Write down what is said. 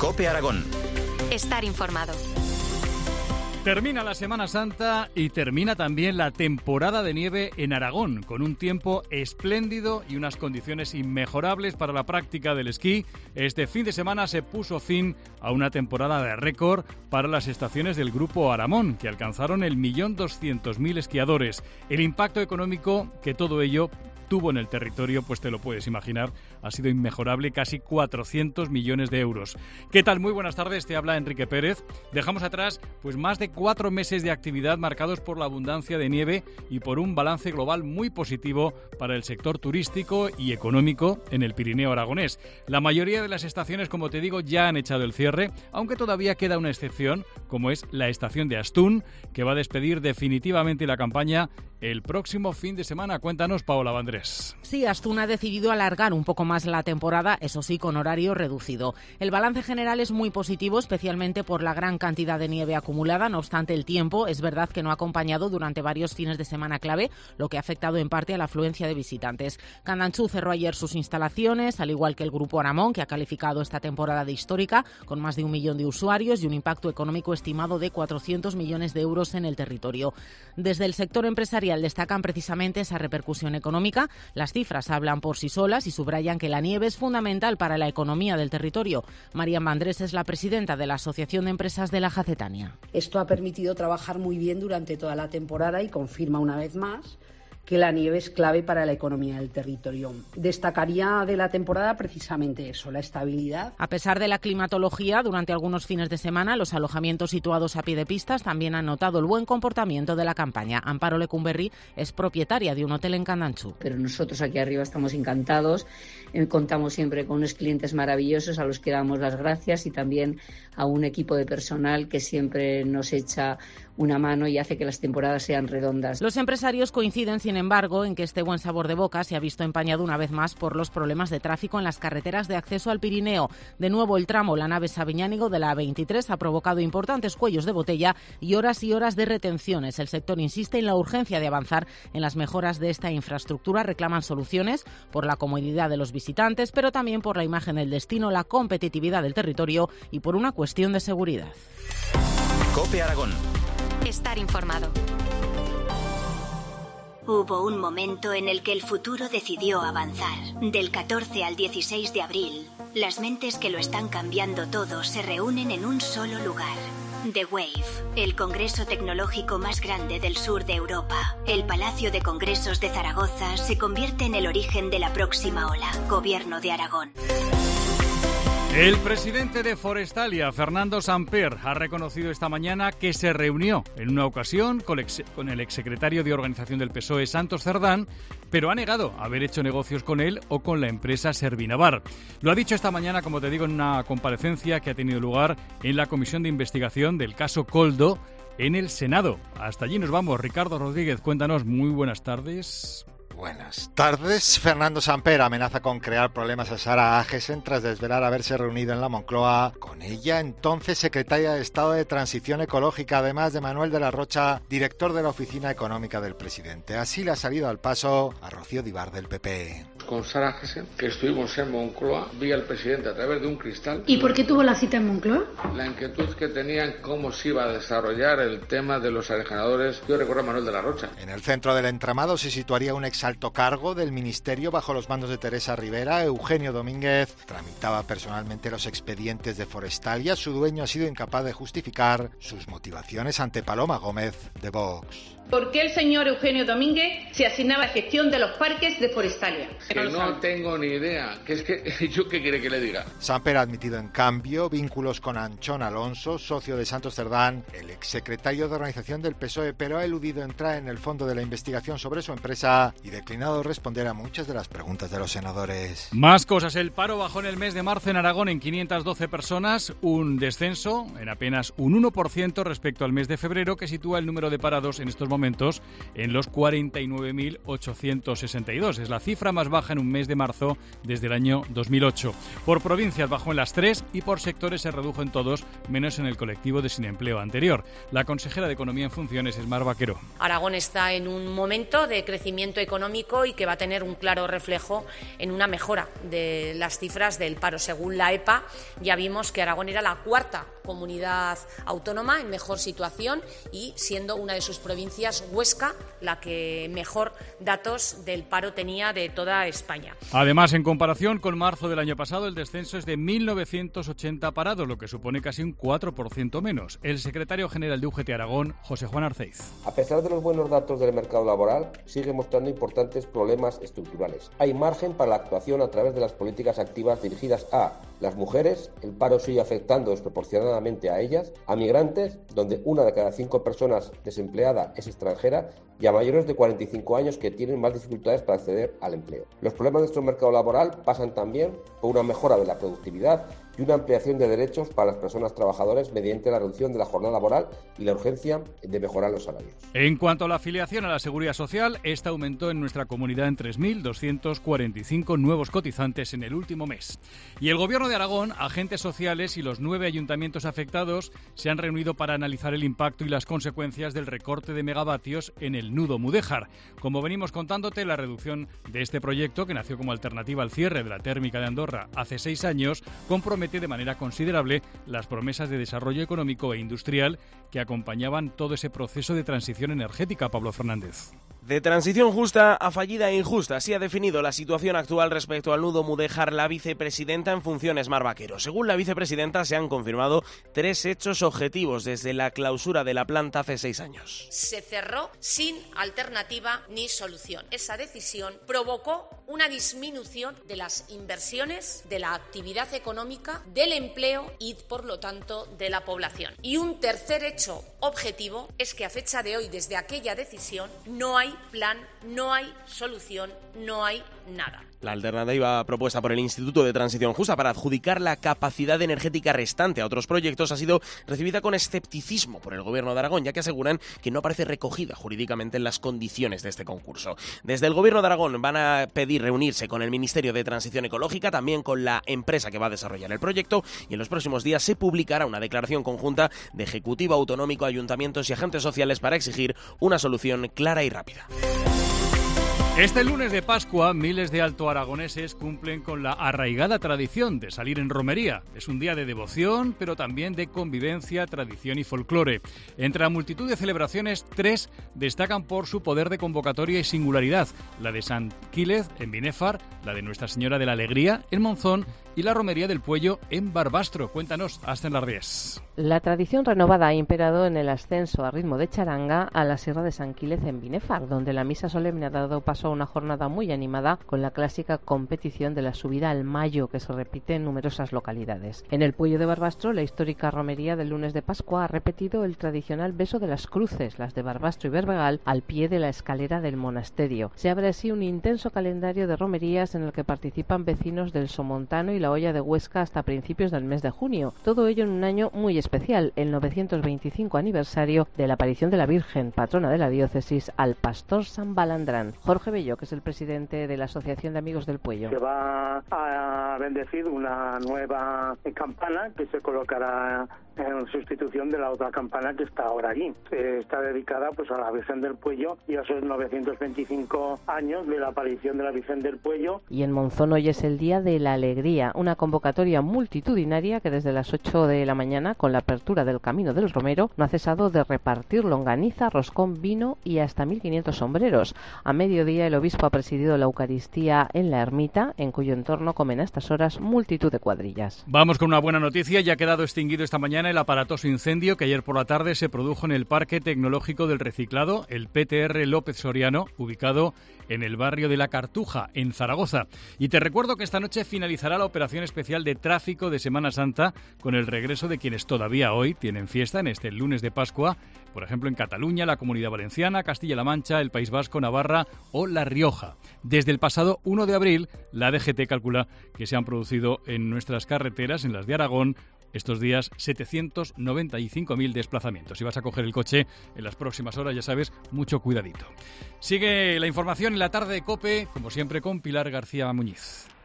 COPE Aragón. Estar informado. Termina la Semana Santa y termina también la temporada de nieve en Aragón, con un tiempo espléndido y unas condiciones inmejorables para la práctica del esquí. Este fin de semana se puso fin a una temporada de récord para las estaciones del Grupo Aramón, que alcanzaron el 1.200.000 esquiadores. El impacto económico que todo ello tuvo en el territorio, pues te lo puedes imaginar, ha sido inmejorable, casi 400 millones de euros. ¿Qué tal? Muy buenas tardes, te habla Enrique Pérez. Dejamos atrás pues más de 4 meses de actividad marcados por la abundancia de nieve y por un balance global muy positivo para el sector turístico y económico en el Pirineo aragonés. La mayoría de las estaciones, como te digo, ya han echado el cierre, aunque todavía queda una excepción, como es la estación de Astún, que va a despedir definitivamente la campaña el próximo fin de semana. Cuéntanos, Paola Vandrés. Sí, Astún ha decidido alargar un poco más la temporada, eso sí, con horario reducido. El balance general es muy positivo, especialmente por la gran cantidad de nieve acumulada. No obstante, el tiempo es verdad que no ha acompañado durante varios fines de semana clave, lo que ha afectado en parte a la afluencia de visitantes. Candanchú cerró ayer sus instalaciones, al igual que el Grupo Aramón, que ha calificado esta temporada de histórica, con más de 1 millón de usuarios y un impacto económico estimado de 400 millones de euros en el territorio. Desde el sector empresarial destacan precisamente esa repercusión económica. Las cifras hablan por sí solas y subrayan que la nieve es fundamental para la economía del territorio. María Vandrés es la presidenta de la Asociación de Empresas de la Jacetania. Esto ha permitido trabajar muy bien durante toda la temporada y confirma una vez más que la nieve es clave para la economía del territorio. Destacaría de la temporada precisamente eso, la estabilidad. A pesar de la climatología, durante algunos fines de semana, los alojamientos situados a pie de pistas también han notado el buen comportamiento de la campaña. Amparo Lecumberri es propietaria de un hotel en Candanchú. Pero nosotros aquí arriba estamos encantados, contamos siempre con unos clientes maravillosos a los que damos las gracias y también a un equipo de personal que siempre nos echa una mano y hace que las temporadas sean redondas. Los empresarios coinciden, sin embargo, en que este buen sabor de boca se ha visto empañado una vez más por los problemas de tráfico en las carreteras de acceso al Pirineo. De nuevo, el tramo La Nave-Sabiñánigo de la A23 ha provocado importantes cuellos de botella y horas de retenciones. El sector insiste en la urgencia de avanzar en las mejoras de esta infraestructura. Reclaman soluciones por la comodidad de los visitantes, pero también por la imagen del destino, la competitividad del territorio y por una cuestión de seguridad. COPE Aragón. Estar informado. Hubo un momento en el que el futuro decidió avanzar. Del 14 al 16 de abril, las mentes que lo están cambiando todo se reúnen en un solo lugar. The Wave, el congreso tecnológico más grande del sur de Europa. El Palacio de Congresos de Zaragoza se convierte en el origen de la próxima ola. Gobierno de Aragón. El presidente de Forestalia, Fernando Samper, ha reconocido esta mañana que se reunió en una ocasión con el exsecretario de Organización del PSOE, Santos Cerdán, pero ha negado haber hecho negocios con él o con la empresa Servinavar. Lo ha dicho esta mañana, como te digo, en una comparecencia que ha tenido lugar en la Comisión de Investigación del caso Koldo en el Senado. Hasta allí nos vamos. Ricardo Rodríguez, cuéntanos. Muy buenas tardes. Buenas tardes. Fernando Samper amenaza con crear problemas a Sara Agesen tras desvelar haberse reunido en la Moncloa con ella, entonces secretaria de Estado de Transición Ecológica, además de Manuel de la Rocha, director de la Oficina Económica del presidente. Así le ha salido al paso a Rocío Díbar del PP. Con Sara Agesen, que estuvimos en Moncloa, vi al presidente a través de un cristal. ¿Y por qué tuvo la cita en Moncloa? La inquietud que tenían cómo se iba a desarrollar el tema de los arejanadores. Yo recuerdo a Manuel de la Rocha. En el centro del entramado se situaría un exalto cargo del ministerio bajo los mandos de Teresa Rivera. Eugenio Domínguez tramitaba personalmente los expedientes de Forestalia. Su dueño ha sido incapaz de justificar sus motivaciones ante Paloma Gómez de Vox. ¿Por qué el señor Eugenio Domínguez se asignaba a gestión de los parques de Forestalia? Que no tengo ni idea. Que es que ¿yo qué quiere que le diga? Samper ha admitido en cambio vínculos con Anchón Alonso, socio de Santos Cerdán, el exsecretario de Organización del PSOE, pero ha eludido entrar en el fondo de la investigación sobre su empresa y declinado responder a muchas de las preguntas de los senadores. Más cosas. El paro bajó en el mes de marzo en Aragón en 512 personas, un descenso en apenas un 1% respecto al mes de febrero, que sitúa el número de parados en estos momentos en los 49.862. Es la cifra más baja baja en un mes de marzo desde el año 2008. Por provincias bajó en las 3 y por sectores se redujo en todos, menos en el colectivo de sin empleo anterior. La consejera de Economía en funciones es Mar Vaquero. Aragón está en un momento de crecimiento económico y que va a tener un claro reflejo en una mejora de las cifras del paro. Según la EPA, ya vimos que Aragón era la cuarta comunidad autónoma en mejor situación y siendo una de sus provincias, Huesca, la que mejor datos del paro tenía de toda España. Además, en comparación con marzo del año pasado, el descenso es de 1.980 parados, lo que supone casi un 4% menos. El secretario general de UGT Aragón, José Juan Arceiz. A pesar de los buenos datos del mercado laboral, sigue mostrando importantes problemas estructurales. Hay margen para la actuación a través de las políticas activas dirigidas a las mujeres, el paro sigue afectando desproporcionadamente a ellas, a migrantes, donde 1 de cada 5 personas desempleada es extranjera, y a mayores de 45 años que tienen más dificultades para acceder al empleo. Los problemas de nuestro mercado laboral pasan también por una mejora de la productividad y una ampliación de derechos para las personas trabajadoras mediante la reducción de la jornada laboral y la urgencia de mejorar los salarios. En cuanto a la afiliación a la Seguridad Social, esta aumentó en nuestra comunidad en 3.245 nuevos cotizantes en el último mes. Y el Gobierno de Aragón, agentes sociales y los 9 ayuntamientos afectados se han reunido para analizar el impacto y las consecuencias del recorte de megavatios en el nudo Mudéjar. Como venimos contándote, la reducción de este proyecto, que nació como alternativa al cierre de la térmica de Andorra hace 6 años, compromete de manera considerable las promesas de desarrollo económico e industrial que acompañaban todo ese proceso de transición energética, Pablo Fernández. De transición justa a fallida e injusta, así ha definido la situación actual respecto al nudo Mudéjar la vicepresidenta en funciones, Mar Vaquero. Según la vicepresidenta, se han confirmado 3 hechos objetivos desde la clausura de la planta hace 6 años. Se cerró sin alternativa ni solución. Esa decisión provocó una disminución de las inversiones, de la actividad económica, del empleo y, por lo tanto, de la población. Y un tercer hecho objetivo es que a fecha de hoy, desde aquella decisión, no hay plan, no hay solución, no hay nada. La alternativa propuesta por el Instituto de Transición Justa para adjudicar la capacidad energética restante a otros proyectos ha sido recibida con escepticismo por el Gobierno de Aragón, ya que aseguran que no aparece recogida jurídicamente en las condiciones de este concurso. Desde el Gobierno de Aragón van a pedir reunirse con el Ministerio de Transición Ecológica, también con la empresa que va a desarrollar el proyecto, y en los próximos días se publicará una declaración conjunta de Ejecutivo Autonómico, ayuntamientos y agentes sociales para exigir una solución clara y rápida. Este lunes de Pascua, miles de altoaragoneses cumplen con la arraigada tradición de salir en romería. Es un día de devoción, pero también de convivencia, tradición y folclore. Entre la multitud de celebraciones, 3 destacan por su poder de convocatoria y singularidad. La de Sant Quílez, en Binéfar, la de Nuestra Señora de la Alegría, en Monzón, y la romería del Puello, en Barbastro. Cuéntanos, Asten Lardés. La tradición renovada ha imperado en el ascenso a ritmo de charanga a la Sierra de Sant Quílez en Binéfar, donde la misa solemne ha dado paso a una jornada muy animada con la clásica competición de la subida al Mayo, que se repite en numerosas localidades. En el Puello de Barbastro, la histórica romería del lunes de Pascua ha repetido el tradicional beso de las cruces, las de Barbastro y Berbegal, al pie de la escalera del monasterio. Se abre así un intenso calendario de romerías en el que participan vecinos del Somontano y la Hoya de Huesca hasta principios del mes de junio. Todo ello en un año muy especial, el 925 aniversario de la aparición de la Virgen, patrona de la diócesis, al pastor San Balandrán. Jorge Bello, que es el presidente de la Asociación de Amigos del Puello. Se va a bendecir una nueva campana que se colocará en sustitución de la otra campana que está ahora aquí. Está dedicada pues a la Virgen del Puello y a esos 925 años de la aparición de la Virgen del Puello. Y en Monzón hoy es el Día de la Alegría, una convocatoria multitudinaria que desde las 8 de la mañana, con la apertura del Camino del Romero, no ha cesado de repartir longaniza, roscón, vino y hasta 1.500 sombreros. A mediodía el obispo ha presidido la Eucaristía en la ermita, en cuyo entorno comen a estas horas multitud de cuadrillas. Vamos con una buena noticia. Ya ha quedado extinguido esta mañana el aparatoso incendio que ayer por la tarde se produjo en el Parque Tecnológico del Reciclado, el PTR López Soriano, ubicado en el barrio de La Cartuja, en Zaragoza. Y te recuerdo que esta noche finalizará la operación especial de tráfico de Semana Santa con el regreso de quienes todavía hoy tienen fiesta en este lunes de Pascua, por ejemplo en Cataluña, la Comunidad Valenciana, Castilla-La Mancha, el País Vasco, Navarra o La Rioja. Desde el pasado 1 de abril, la DGT calcula que se han producido en nuestras carreteras, en las de Aragón, estos días 795.000 desplazamientos. Si vas a coger el coche en las próximas horas, ya sabes, mucho cuidadito. Sigue la información en la tarde de COPE, como siempre, con Pilar García Muñiz.